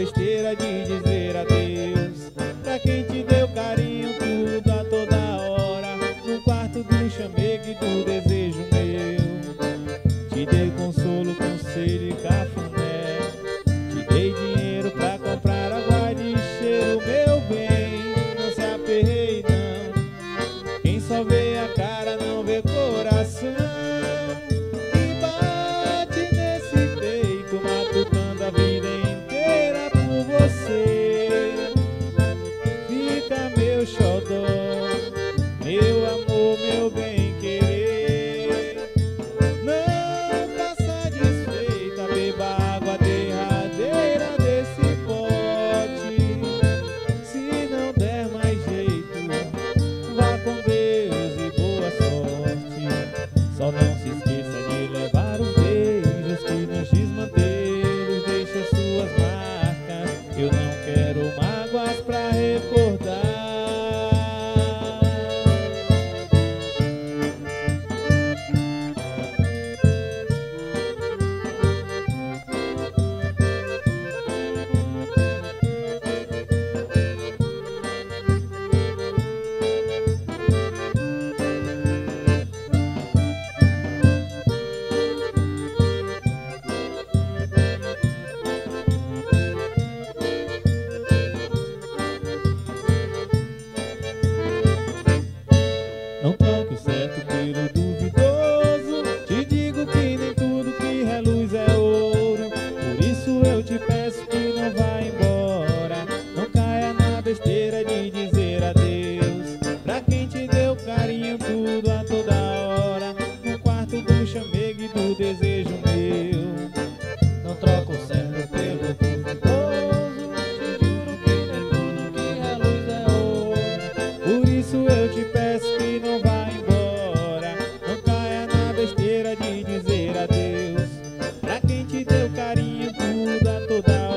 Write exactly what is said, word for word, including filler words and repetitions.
besteira de dizer adeus pra quem te deu carinho, tudo a toda hora. No quarto do chamego e do desejo meu, te dei consolo, conselho e cafuné. Te dei dinheiro pra comprar água de cheiro, meu bem, não se aperrei não. Quem só vê a cara não vê coração. Que bate nesse peito, matutando a vida inteira por você. Fica meu xodó, meu amor, meu bem querer. Não tá satisfeita, beba água derradeira desse pote. Se não der mais jeito, vá com Deus e boa sorte. Só não se esqueça de levar os beijos que nos desmanteiros deixam suas marcas. Eu não quero mágoas pra recordar. Não troque o certo pelo duvidoso. Te digo que nem tudo que reluz é ouro. Por isso eu te peço que não vá embora. Não caia na besteira de dizer adeus pra quem te deu carinho, tudo a toda hora. No quarto do chamego e do desejo meu, não troco o certo pelo duvidoso. Te juro que nem tudo que reluz é ouro. Por isso eu te peço que não vá embora. Não caia na besteira de dizer adeus pra quem te deu carinho, tudo a toda hora.